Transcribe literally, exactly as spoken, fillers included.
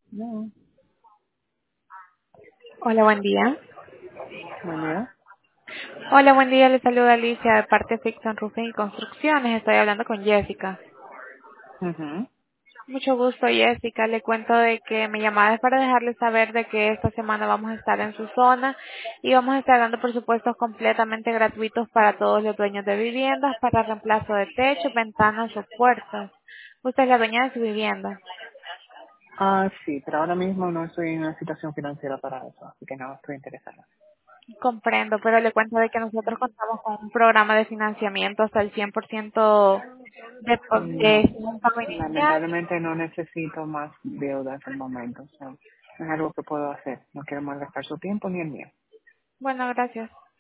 No, Hola, buen día. buen día. Hola, buen día. Le saluda Alicia de parte Fiction Roofing y Construcciones. Estoy hablando con Jessica. Ujú. Mucho gusto, Jessica. Le cuento de que me llamaba es para dejarle saber de que esta semana vamos a estar en su zona y vamos a estar dando presupuestos completamente gratuitos para todos los dueños de viviendas para reemplazo de techo, ventanas o puertas. Usted es la dueña de su vivienda. Ah, sí, pero ahora mismo no estoy en una situación financiera para eso, así que no estoy interesada. Comprendo, pero le cuento de que nosotros contamos con un programa de financiamiento hasta el cien por ciento de, No, de un pago inicial. lamentablemente no necesito más deuda en el momento. O sea, no es algo que puedo hacer. No quiero malgastar su tiempo ni el mío. Bueno, gracias.